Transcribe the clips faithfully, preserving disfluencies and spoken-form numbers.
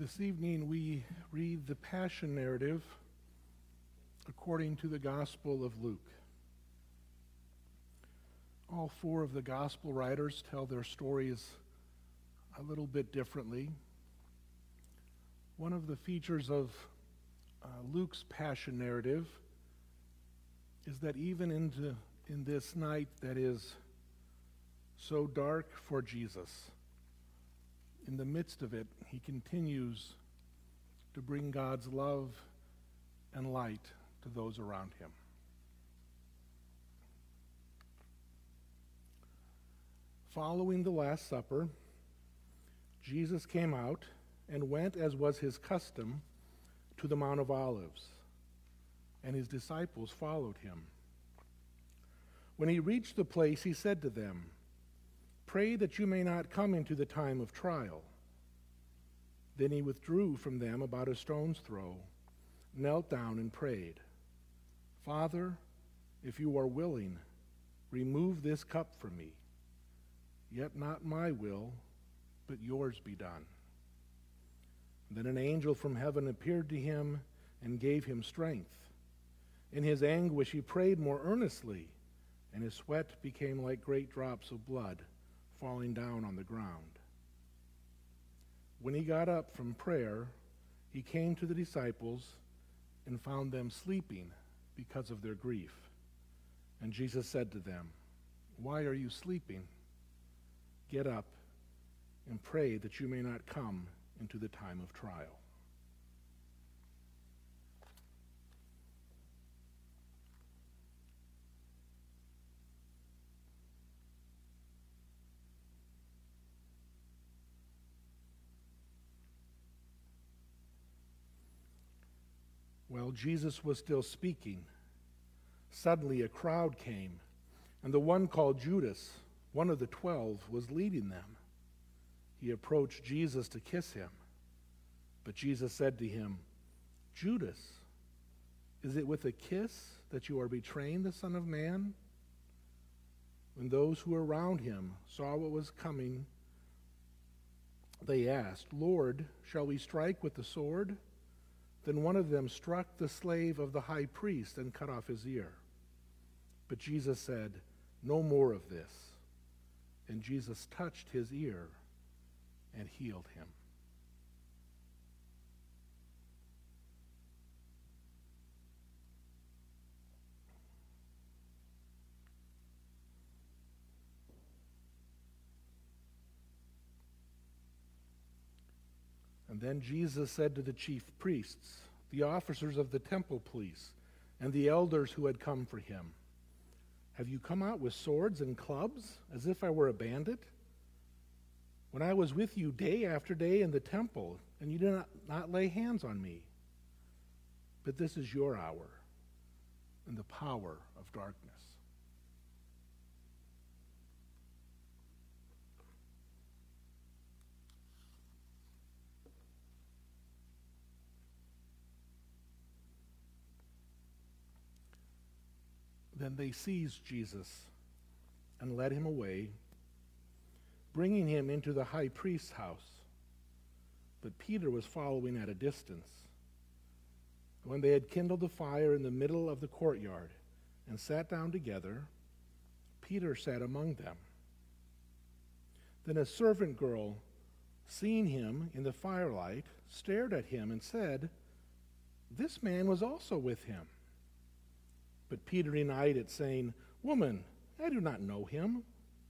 This evening we read the Passion narrative according to the Gospel of Luke. All four of the Gospel writers tell their stories a little bit differently. One of the features of uh, Luke's Passion narrative is that even into in this night that is so dark for Jesus, in the midst of it, he continues to bring God's love and light to those around him. Following the Last Supper, Jesus came out and went, as was his custom, to the Mount of Olives, and his disciples followed him. When he reached the place, he said to them, "Pray that you may not come into the time of trial." Then he withdrew from them about a stone's throw, knelt down and prayed, "Father, if you are willing, remove this cup from me. Yet not my will, but yours be done." Then an angel from heaven appeared to him and gave him strength. In his anguish he prayed more earnestly, and his sweat became like great drops of blood falling down on the ground. When he got up from prayer, he came to the disciples and found them sleeping because of their grief. And Jesus said to them, "Why are you sleeping? Get up and pray that you may not come into the time of trial." While Jesus was still speaking, suddenly a crowd came, and the one called Judas, one of the twelve, was leading them. He approached Jesus to kiss him, but Jesus said to him, "Judas, is it with a kiss that you are betraying the Son of Man?" When those who were around him saw what was coming, they asked, "Lord, shall we strike with the sword?" Then one of them struck the slave of the high priest and cut off his ear. But Jesus said, "No more of this." And Jesus touched his ear and healed him. And then Jesus said to the chief priests, the officers of the temple police, and the elders who had come for him, "Have you come out with swords and clubs, as if I were a bandit? When I was with you day after day in the temple, and you did not, not lay hands on me. But this is your hour and the power of darkness." Then they seized Jesus and led him away, bringing him into the high priest's house. But Peter was following at a distance. When they had kindled a fire in the middle of the courtyard and sat down together, Peter sat among them. Then a servant girl, seeing him in the firelight, stared at him and said, "This man was also with him." But Peter denied it, saying, "Woman, I do not know him."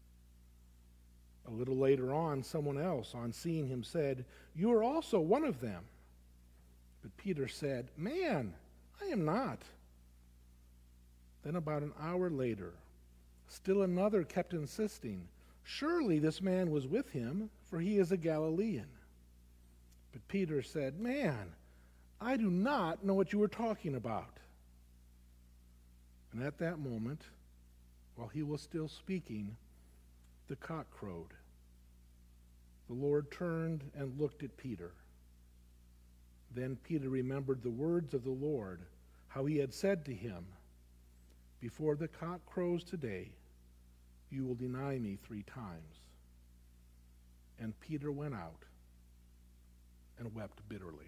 A little later on, someone else, on seeing him, said, "You are also one of them." But Peter said, "Man, I am not." Then about an hour later, still another kept insisting, "Surely this man was with him, for he is a Galilean." But Peter said, "Man, I do not know what you are talking about." And at that moment, while he was still speaking, the cock crowed. The Lord turned and looked at Peter. Then Peter remembered the words of the Lord, how he had said to him, "Before the cock crows today, you will deny me three times." And Peter went out and wept bitterly.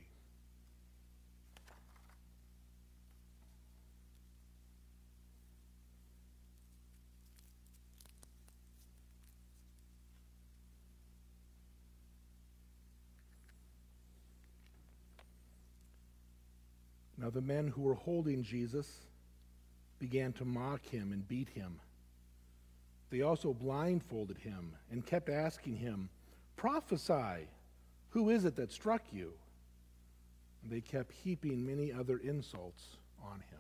Now the men who were holding Jesus began to mock him and beat him. They also blindfolded him and kept asking him, "Prophesy, who is it that struck you?" And they kept heaping many other insults on him.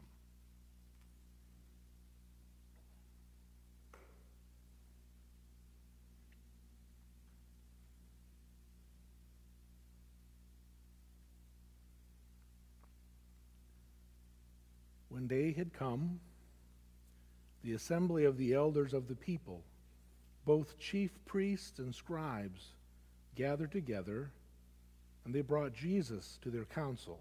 When day had come, the assembly of the elders of the people, both chief priests and scribes, gathered together, and they brought Jesus to their council.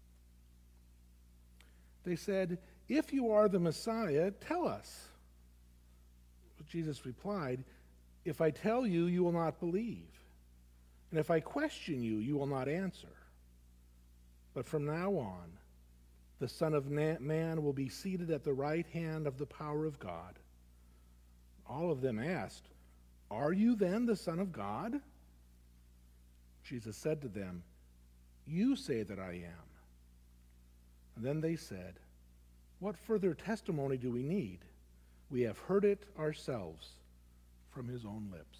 They said, "If you are the Messiah, tell us." But Jesus replied, "If I tell you, you will not believe. And if I question you, you will not answer. But from now on, the Son of Man will be seated at the right hand of the power of God." All of them asked, "Are you then the Son of God?" Jesus said to them, "You say that I am." And then they said, "What further testimony do we need? We have heard it ourselves from his own lips."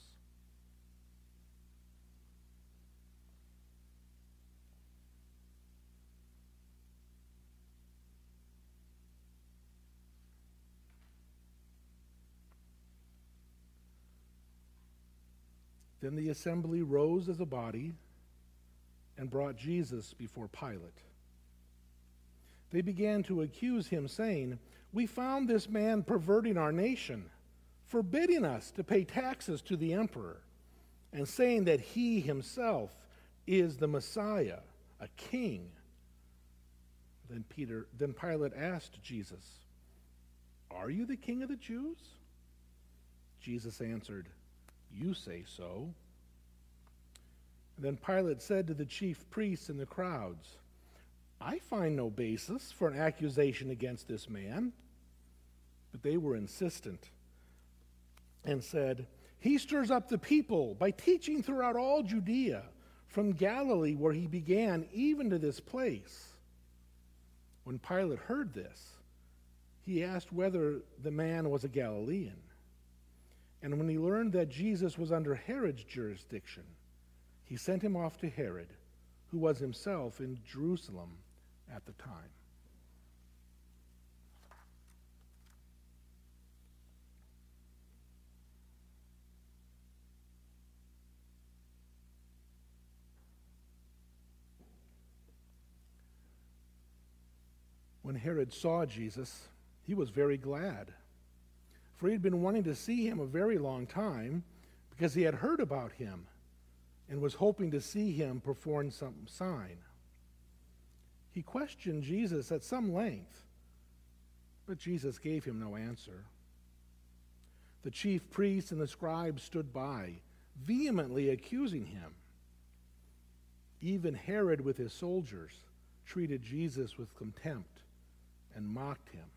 Then the assembly rose as a body and brought Jesus before Pilate. They began to accuse him, saying, "We found this man perverting our nation, forbidding us to pay taxes to the emperor, and saying that he himself is the Messiah, a king." Then Peter, then Pilate asked Jesus, "Are you the king of the Jews?" Jesus answered, "You say so." And then Pilate said to the chief priests and the crowds, "I find no basis for an accusation against this man." But they were insistent and said, "He stirs up the people by teaching throughout all Judea, from Galilee where he began, even to this place." When Pilate heard this, he asked whether the man was a Galilean. And when he learned that Jesus was under Herod's jurisdiction, he sent him off to Herod, who was himself in Jerusalem at the time. When Herod saw Jesus, he was very glad, for he had been wanting to see him a very long time, because he had heard about him and was hoping to see him perform some sign. He questioned Jesus at some length, but Jesus gave him no answer. The chief priests and the scribes stood by, vehemently accusing him. Even Herod with his soldiers treated Jesus with contempt and mocked him.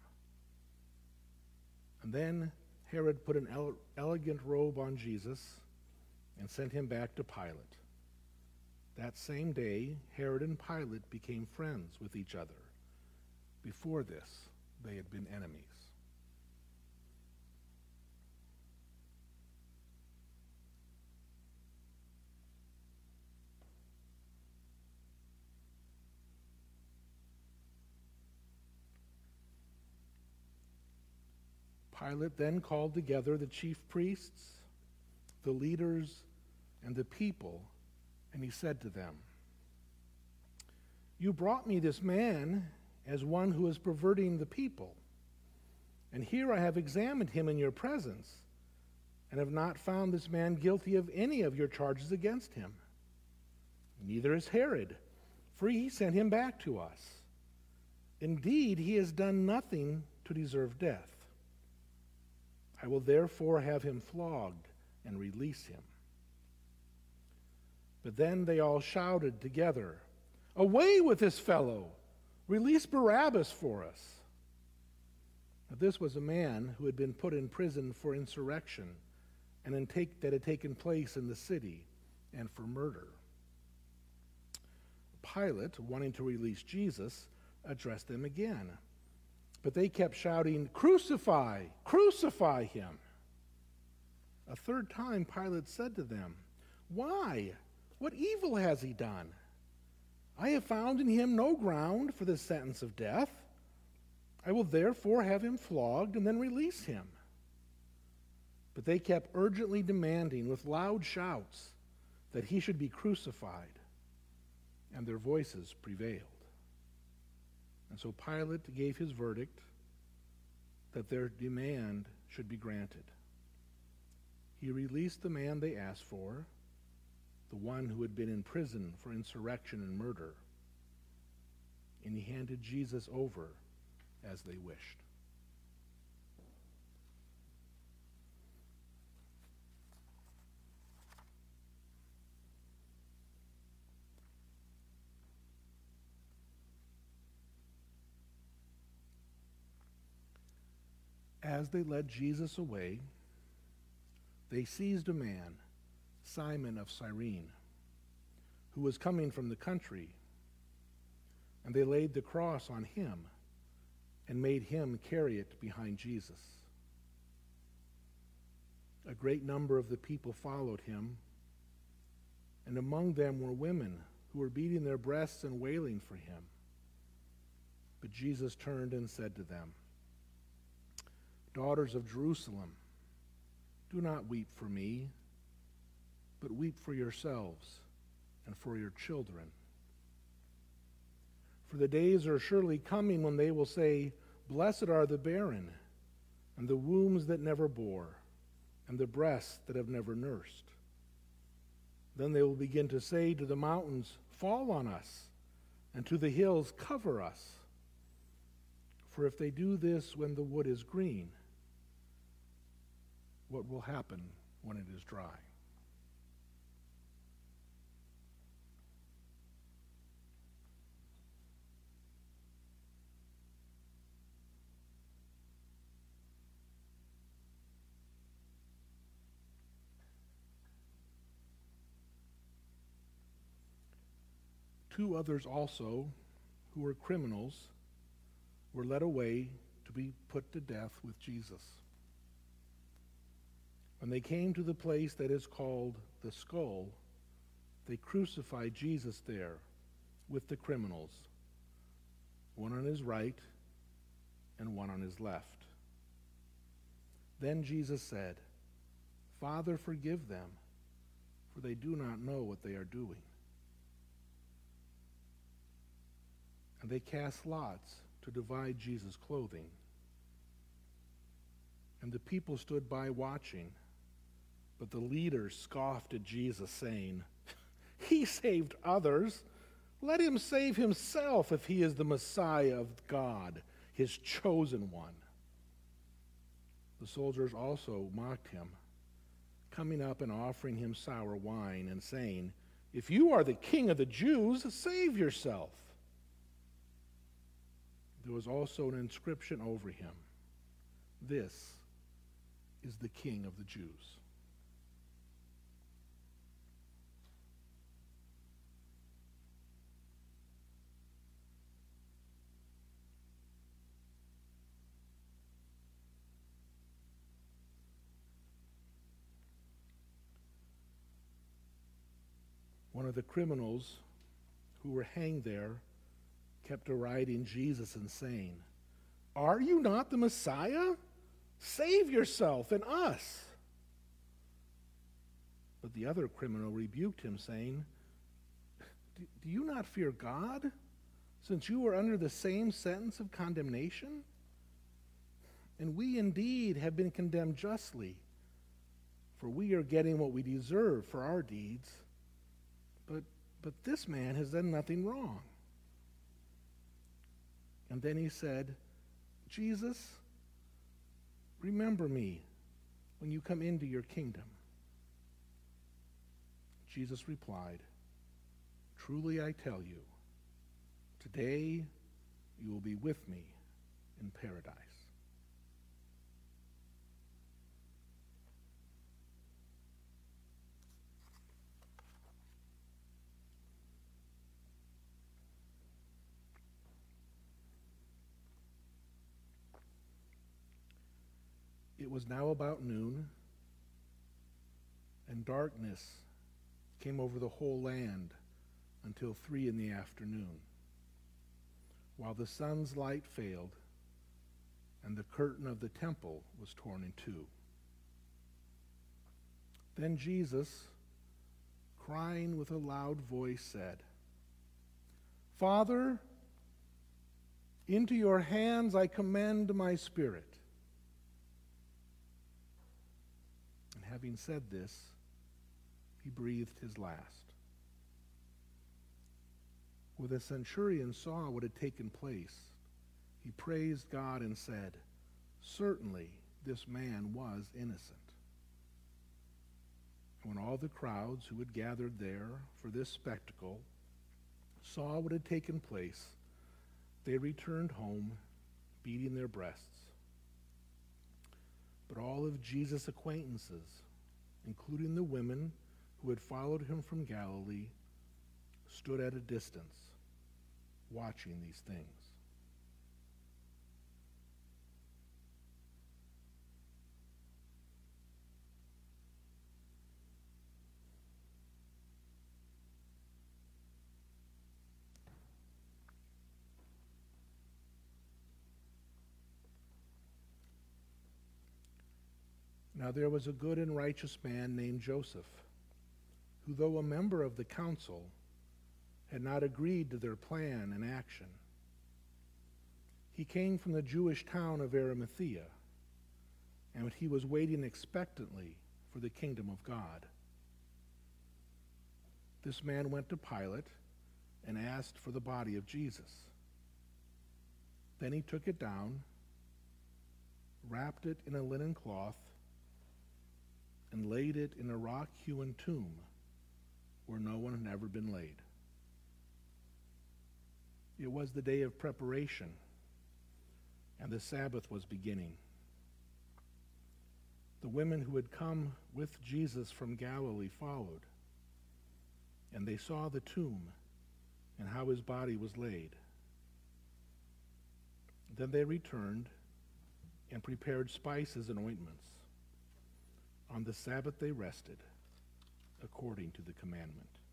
And then Herod put an ele- elegant robe on Jesus and sent him back to Pilate. That same day, Herod and Pilate became friends with each other. Before this, they had been enemies. Pilate then called together the chief priests, the leaders, and the people, and he said to them, "You brought me this man as one who is perverting the people, and here I have examined him in your presence, and have not found this man guilty of any of your charges against him. Neither is Herod, for he sent him back to us. Indeed, he has done nothing to deserve death. I will therefore have him flogged and release him." But then they all shouted together, "Away with this fellow! Release Barabbas for us!" Now, this was a man who had been put in prison for insurrection and in take, that had taken place in the city, and for murder. Pilate, wanting to release Jesus, addressed them again. But they kept shouting, "Crucify! Crucify him!" A third time Pilate said to them, "Why? What evil has he done? I have found in him no ground for the sentence of death. I will therefore have him flogged and then release him." But they kept urgently demanding with loud shouts that he should be crucified, and their voices prevailed. And so Pilate gave his verdict that their demand should be granted. He released the man they asked for, the one who had been in prison for insurrection and murder, and he handed Jesus over as they wished. As they led Jesus away, they seized a man, Simon of Cyrene, who was coming from the country, and they laid the cross on him and made him carry it behind Jesus. A great number of the people followed him, and among them were women who were beating their breasts and wailing for him. But Jesus turned and said to them, "Daughters of Jerusalem, do not weep for me, but weep for yourselves and for your children. For the days are surely coming when they will say, 'Blessed are the barren, and the wombs that never bore, and the breasts that have never nursed.' Then they will begin to say to the mountains, 'Fall on us,' and to the hills, 'Cover us.' For if they do this when the wood is green, what will happen when it is dry?" Two others also, who were criminals, were led away to be put to death with Jesus. When they came to the place that is called the Skull, they crucified Jesus there with the criminals, one on his right and one on his left. Then Jesus said, "Father, forgive them, for they do not know what they are doing." And they cast lots to divide Jesus' clothing. And the people stood by watching. But the leaders scoffed at Jesus, saying, "He saved others. Let him save himself if he is the Messiah of God, his chosen one." The soldiers also mocked him, coming up and offering him sour wine and saying, "If you are the king of the Jews, save yourself." There was also an inscription over him, "This is the King of the Jews." One of the criminals who were hanged there kept deriding Jesus and saying, "Are you not the Messiah? Save yourself and us." But the other criminal rebuked him, saying, "Do you not fear God, since you are under the same sentence of condemnation? And we indeed have been condemned justly, for we are getting what we deserve for our deeds. But, but this man has done nothing wrong." And then he said, "Jesus, remember me when you come into your kingdom." Jesus replied, truly I tell you, today you will be with me in paradise." It was now about noon, and darkness came over the whole land until three in the afternoon, while the sun's light failed and the curtain of the temple was torn in two. Then Jesus, crying with a loud voice, said, "Father, into your hands I commend my spirit." And having said this, he breathed his last. When the centurion saw what had taken place, he praised God and said, "Certainly this man was innocent." And when all the crowds who had gathered there for this spectacle saw what had taken place, they returned home, beating their breasts. But all of Jesus' acquaintances, including the women who had followed him from Galilee, stood at a distance, watching these things. Now there was a good and righteous man named Joseph, who, though a member of the council, had not agreed to their plan and action. He came from the Jewish town of Arimathea, and he was waiting expectantly for the kingdom of God. This man went to Pilate and asked for the body of Jesus. Then he took it down, wrapped it in a linen cloth, and laid it in a rock-hewn tomb where no one had ever been laid. It was the day of preparation, and the Sabbath was beginning. The women who had come with Jesus from Galilee followed, and they saw the tomb and how his body was laid. Then they returned and prepared spices and ointments. On the Sabbath they rested, according to the commandment.